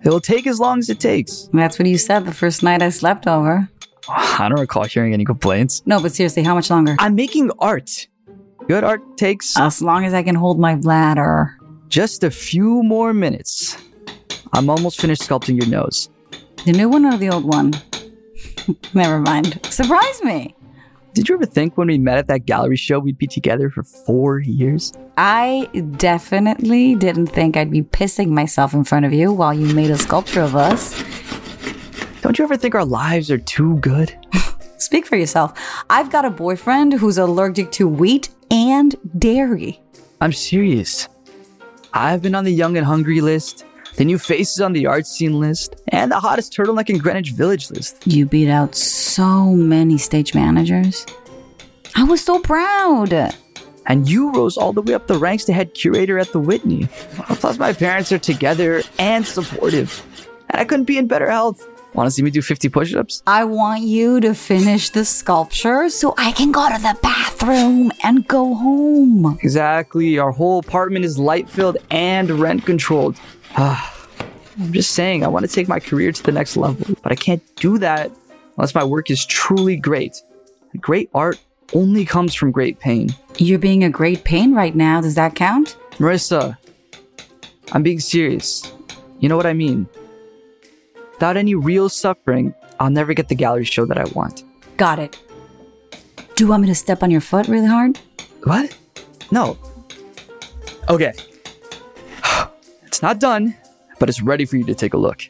It'll take as long as it takes. That's what you said the first night I slept over. I don't recall hearing any complaints. No, but seriously, how much longer? I'm making art. Good art takes... As long as I can hold my bladder. Just a few more minutes. I'm almost finished sculpting your nose. The new one or the old one? Never mind. Surprise me! Did you ever think when we met at that gallery show we'd be together for 4 years? I definitely didn't think I'd be pissing myself in front of you while you made a sculpture of us. Don't you ever think our lives are too good? Speak for yourself. I've got a boyfriend who's allergic to wheat and dairy. I'm serious. I've been on the Young and Hungry list, the New Faces on the art scene list, and the hottest turtleneck in Greenwich Village list. You beat out so many stage managers. I was so proud. And you rose all the way up the ranks to head curator at the Whitney. Plus my parents are together and supportive. And I couldn't be in better health. Want to see me do 50 push-ups? I want you to finish the sculpture so I can go to the bathroom and go home. Exactly. Our whole apartment is light-filled and rent-controlled. I'm just saying, I want to take my career to the next level. But I can't do that unless my work is truly great. And great art only comes from great pain. You're being a great pain right now. Does that count? Marissa, I'm being serious. You know what I mean. Without any real suffering, I'll never get the gallery show that I want. Got it. Do you want me to step on your foot really hard? What? No. Okay. It's not done, but it's ready for you to take a look.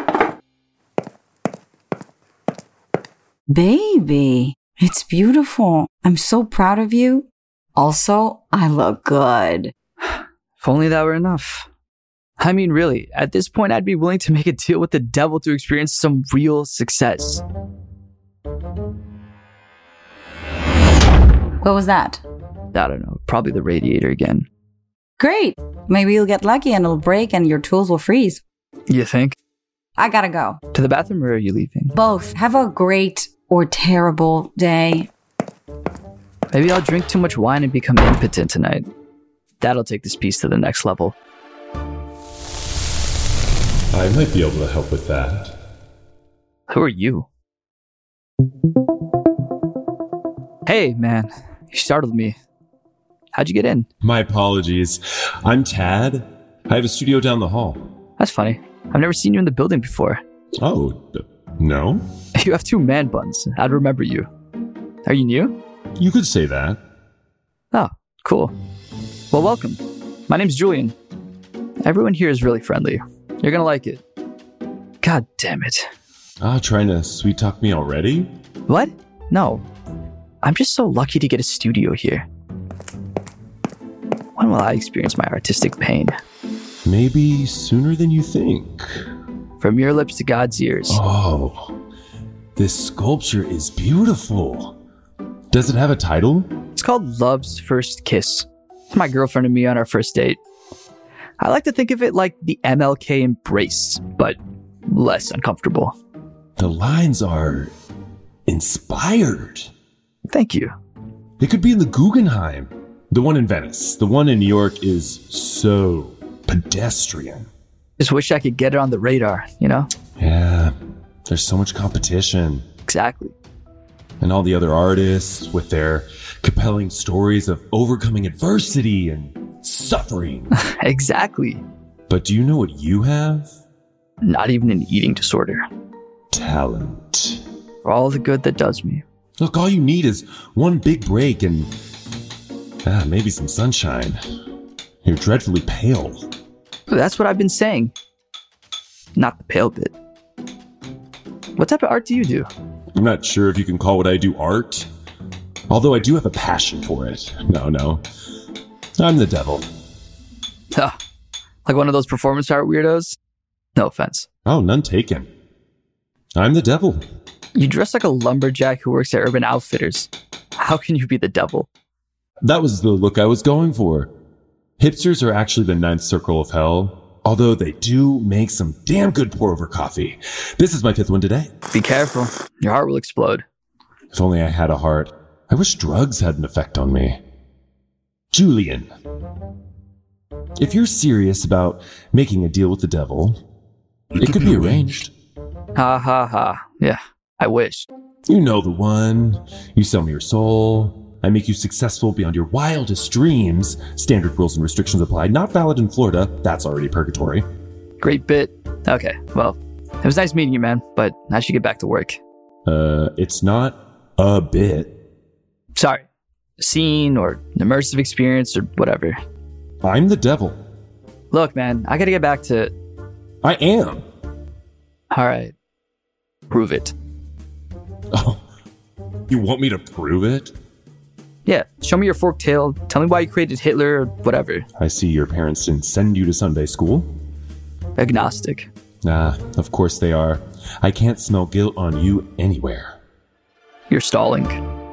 Baby, it's beautiful. I'm so proud of you. Also, I look good. If only that were enough. I mean, really, at this point, I'd be willing to make a deal with the devil to experience some real success. What was that? I don't know, probably the radiator again. Great. Maybe you'll get lucky and it'll break and your tools will freeze. You think? I gotta go. To the bathroom, or are you leaving? Both. Have a great or terrible day. Maybe I'll drink too much wine and become impotent tonight. That'll take this piece to the next level. I might be able to help with that. Who are you? Hey, man. You startled me. How'd you get in? My apologies. I'm Tad. I have a studio down the hall. That's funny. I've never seen you in the building before. Oh, no? You have 2 man buns. I'd remember you. Are you new? You could say that. Oh, cool. Well, welcome. My name's Julian. Everyone here is really friendly. You're gonna like it. God damn it. Trying to sweet talk me already? What? No. I'm just so lucky to get a studio here. When will I experience my artistic pain? Maybe sooner than you think. From your lips to God's ears. Oh, this sculpture is beautiful. Does it have a title? It's called Love's First Kiss. It's my girlfriend and me on our first date. I like to think of it like the MLK embrace, but less uncomfortable. The lines are inspired. Thank you. It could be in the Guggenheim. The one in Venice. The one in New York is so pedestrian. Just wish I could get it on the radar, you know? Yeah, there's so much competition. Exactly. And all the other artists with their compelling stories of overcoming adversity and suffering. Exactly. But do you know what you have? Not even an eating disorder. Talent. For all the good that does me. Look, all you need is one big break and maybe some sunshine. You're dreadfully pale. That's what I've been saying. Not the pale bit. What type of art do you do? I'm not sure if you can call what I do art. Although I do have a passion for it. No. I'm the devil. Huh. Like one of those performance art weirdos? No offense. Oh, none taken. I'm the devil. You dress like a lumberjack who works at Urban Outfitters. How can you be the devil? That was the look I was going for. Hipsters are actually the 9th circle of hell, although they do make some damn good pour-over coffee. This is my 5th one today. Be careful. Your heart will explode. If only I had a heart. I wish drugs had an effect on me. Julian, if you're serious about making a deal with the devil, It could be arranged. Ha ha ha. Yeah, I wish. You know the one. You sell me your soul. I make you successful beyond your wildest dreams. Standard rules and restrictions apply. Not valid in Florida. That's already purgatory. Great bit. Okay, well, it was nice meeting you, man, but I should get back to work. It's not a bit. Sorry. Scene or an immersive experience or whatever. I'm the devil. Look, man, I gotta get back to... I am. All right. Prove it. Oh, you want me to prove it? Yeah, show me your forked tail. Tell me why you created Hitler or whatever. I see your parents didn't send you to Sunday school. Agnostic. Ah, of course they are. I can't smell guilt on you anywhere. You're stalling.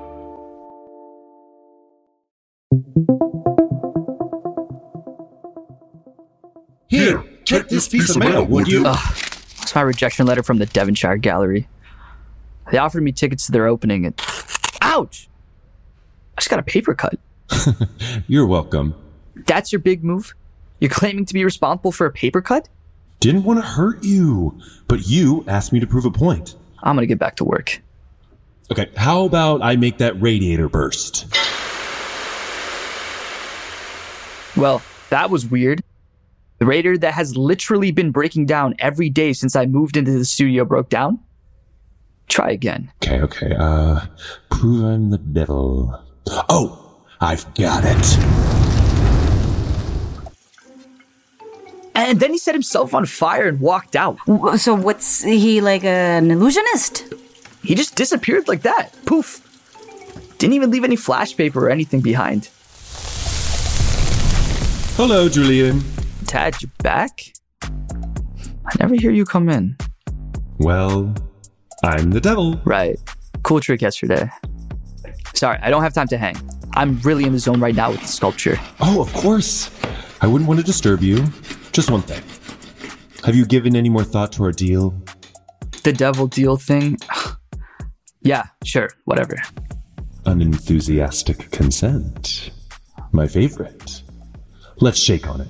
Here, take this piece of mail, would you? It's my rejection letter from the Devonshire Gallery. They offered me tickets to their opening and... Ouch! I just got a paper cut. You're welcome. That's your big move? You're claiming to be responsible for a paper cut? Didn't want to hurt you, but you asked me to prove a point. I'm gonna get back to work. Okay, how about I make that radiator burst? Well, that was weird. The radiator that has literally been breaking down every day since I moved into the studio broke down? Try again. Okay, prove I'm the devil. Oh, I've got it. And then he set himself on fire and walked out. So what's he, like an illusionist? He just disappeared like that. Poof. Didn't even leave any flash paper or anything behind. Hello, Julian. Tad, you're back? I never hear you come in. Well, I'm the devil. Right. Cool trick yesterday. Sorry, I don't have time to hang. I'm really in the zone right now with the sculpture. Oh, of course. I wouldn't want to disturb you. Just one thing. Have you given any more thought to our deal? The devil deal thing? Yeah, sure, whatever. Unenthusiastic consent. My favorite. Let's shake on it.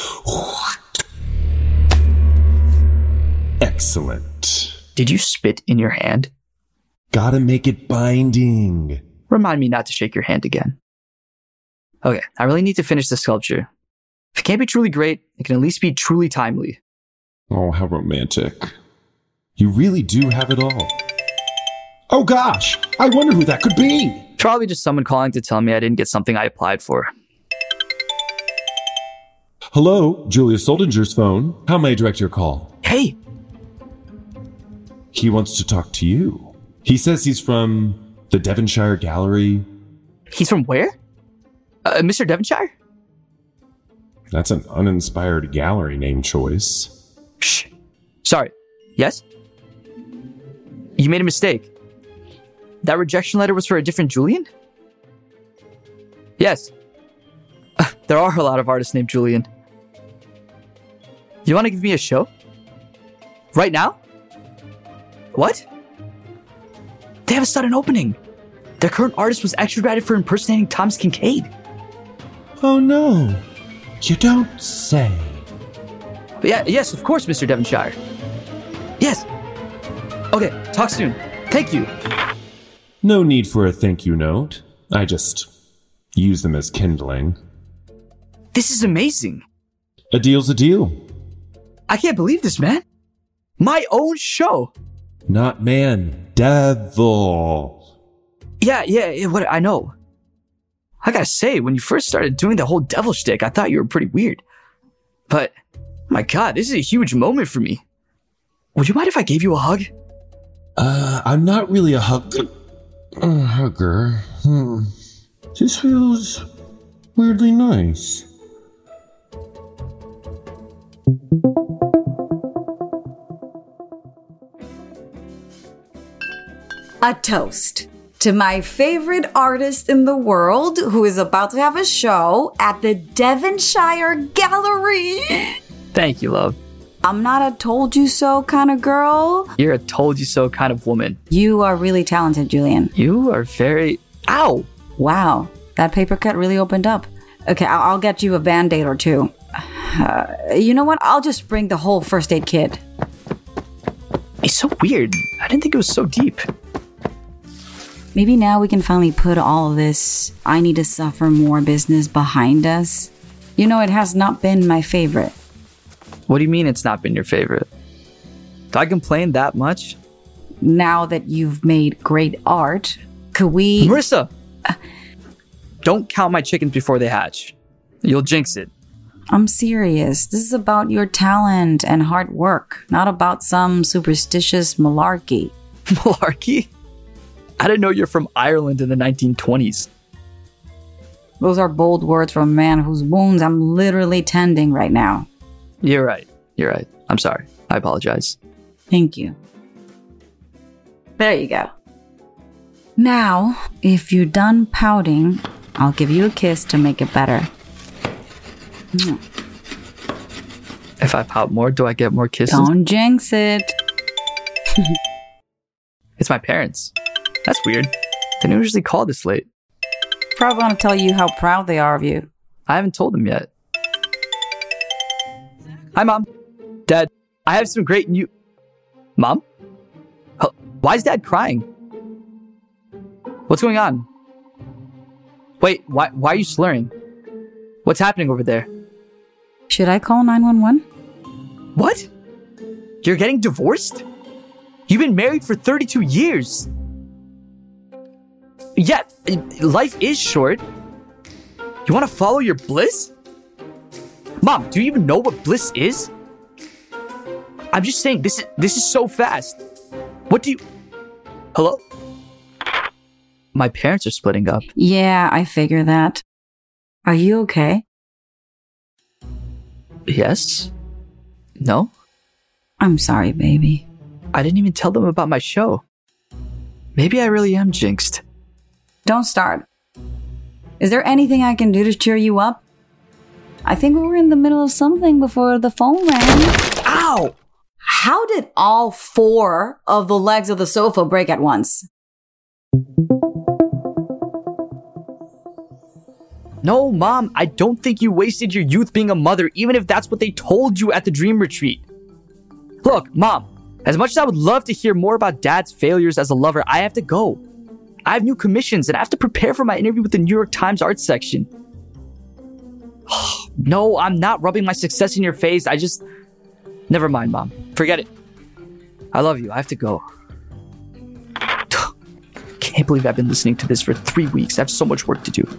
Excellent. Did you spit in your hand? Gotta make it binding. Remind me not to shake your hand again. Okay, I really need to finish the sculpture. If it can't be truly great, it can at least be truly timely. Oh, how romantic. You really do have it all. Oh gosh, I wonder who that could be. Probably just someone calling to tell me I didn't get something I applied for. Hello, Julius Soldinger's phone. How may I direct your call? Hey! He wants to talk to you. He says he's from the Devonshire Gallery. He's from where? Mr. Devonshire? That's an uninspired gallery name choice. Shh. Sorry. Yes? You made a mistake. That rejection letter was for a different Julian? Yes. There are a lot of artists named Julian. You want to give me a show? Right now? What? They have a sudden opening. Their current artist was extradited for impersonating Thomas Kincaid. Oh no. You don't say. Yeah, yes, of course, Mr. Devonshire. Yes. Okay, talk soon. Thank you. No need for a thank you note. I just use them as kindling. This is amazing. A deal's a deal. I can't believe this, man. My own show. Not man, devil. Yeah, what I know. I gotta say, when you first started doing the whole devil shtick, I thought you were pretty weird. But, my God, this is a huge moment for me. Would you mind if I gave you a hug? I'm not really a hugger. This feels weirdly nice. A toast to my favorite artist in the world who is about to have a show at the Devonshire Gallery. Thank you, love. I'm not a told you so kind of girl. You're a told you so kind of woman. You are really talented, Julian. You are very... Ow! Wow, that paper cut really opened up. Okay, I'll get you a Band-Aid or two. You know what? I'll just bring the whole first aid kit. It's so weird. I didn't think it was so deep. Maybe now we can finally put all this I need to suffer more business behind us. You know, it has not been my favorite. What do you mean it's not been your favorite? Do I complain that much? Now that you've made great art, could we... Marissa! Don't count my chickens before they hatch. You'll jinx it. I'm serious. This is about your talent and hard work, not about some superstitious malarkey. Malarkey? I didn't know you're from Ireland in the 1920s. Those are bold words from a man whose wounds I'm literally tending right now. You're right. I'm sorry. I apologize. Thank you. There you go. Now, if you're done pouting, I'll give you a kiss to make it better. If I pout more, do I get more kisses? Don't jinx it. It's my parents. That's weird. They don't usually call this late. Probably want to tell you how proud they are of you. I haven't told them yet. Hi, Mom. Dad, I have some great new... Mom? Why is Dad crying? What's going on? Wait, why are you slurring? What's happening over there? Should I call 911? What? You're getting divorced? You've been married for 32 years. Yeah, life is short. You want to follow your bliss? Mom, do you even know what bliss is? I'm just saying, this is so fast. What do you... Hello? My parents are splitting up. Yeah, I figure that. Are you okay? Yes? No? I'm sorry, baby. I didn't even tell them about my show. Maybe I really am jinxed. Don't start. Is there anything I can do to cheer you up? I think we were in the middle of something before the phone rang. Ow! How did all 4 of the legs of the sofa break at once? No, Mom, I don't think you wasted your youth being a mother, even if that's what they told you at the dream retreat. Look, Mom, as much as I would love to hear more about Dad's failures as a lover, I have to go. I have new commissions and I have to prepare for my interview with the New York Times art section. No, I'm not rubbing my success in your face. Never mind, Mom. Forget it. I love you. I have to go. Can't believe I've been listening to this for 3 weeks. I have so much work to do.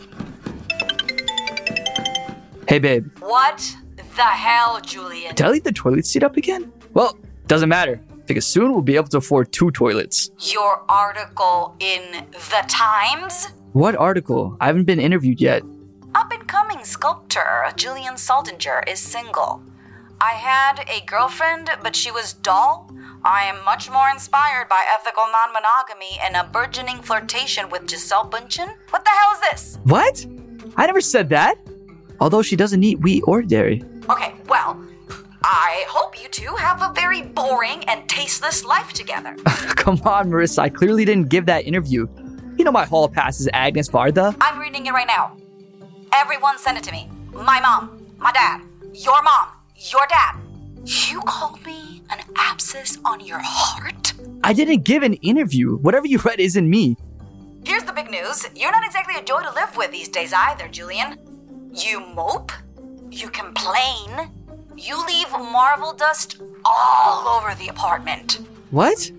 Hey, babe. What the hell, Julian? Did I leave the toilet seat up again? Well, doesn't matter. Because soon we'll be able to afford 2 toilets. Your article in The Times? What article? I haven't been interviewed yet. Up-and-coming sculptor Julian Saldinger is single. I had a girlfriend, but she was dull. I am much more inspired by ethical non-monogamy and a burgeoning flirtation with Giselle Bündchen. What the hell is this? What? I never said that. Although she doesn't eat wheat or dairy. Okay, well, I hope you two have a very boring and tasteless life together. Come on, Marissa. I clearly didn't give that interview. You know my hall pass is Agnes Varda. I'm reading it right now. Everyone send it to me. My mom, my dad, your mom, your dad. You called me an abscess on your heart? I didn't give an interview. Whatever you read isn't me. Here's the big news. You're not exactly a joy to live with these days either, Julian. You mope. You complain. You leave marble dust all over the apartment. What?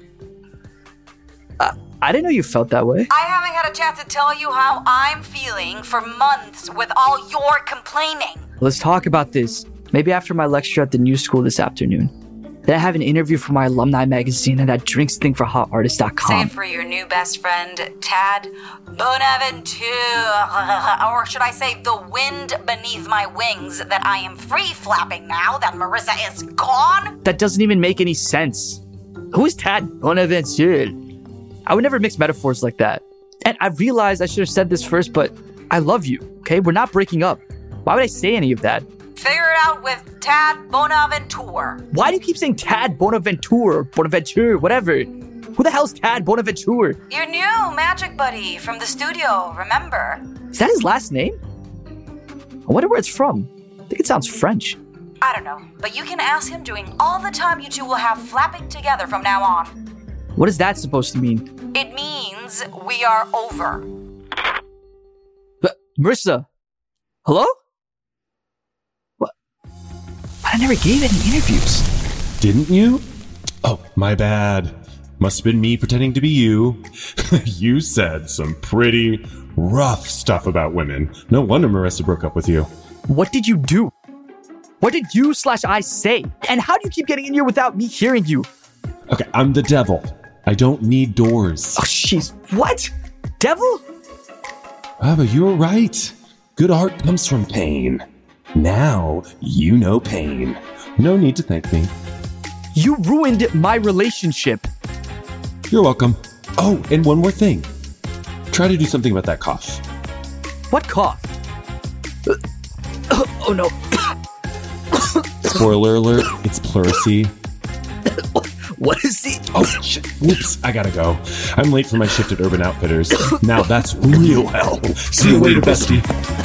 I didn't know you felt that way. I haven't had a chance to tell you how I'm feeling for months with all your complaining. Let's talk about this. Maybe after my lecture at the new school this afternoon. Then I have an interview for my alumni magazine and that drinks thing for hotartist.com. Save for your new best friend, Tad Bonaventure. Or should I say, the wind beneath my wings, that I am free flapping now that Marissa is gone? That doesn't even make any sense. Who is Tad Bonaventure? I would never mix metaphors like that. And I realized I should have said this first, but I love you, okay? We're not breaking up. Why would I say any of that? Figure it out with Tad Bonaventure. Why do you keep saying Tad Bonaventure, Bonaventure, whatever? Who the hell's Tad Bonaventure? Your new magic buddy from the studio, remember? Is that his last name? I wonder where it's from. I think it sounds French. I don't know, but you can ask him during all the time you two will have flapping together from now on. What is that supposed to mean? It means we are over. But, Marissa? Hello? What? But I never gave any interviews. Didn't you? Oh, my bad. Must have been me pretending to be you. You said some pretty rough stuff about women. No wonder Marissa broke up with you. What did you do? What did you/I say? And how do you keep getting in here without me hearing you? Okay, I'm the devil. I don't need doors. Oh, jeez. What? Devil? Ah, but you were right. Good art comes from pain. Now you know pain. No need to thank me. You ruined my relationship. You're welcome. Oh, and one more thing. Try to do something about that cough. What cough? Oh no. Spoiler alert, it's pleurisy. What is he? Oh, shit. Whoops, I gotta go. I'm late for my shift at Urban Outfitters. Now that's real hell. See you later, bestie.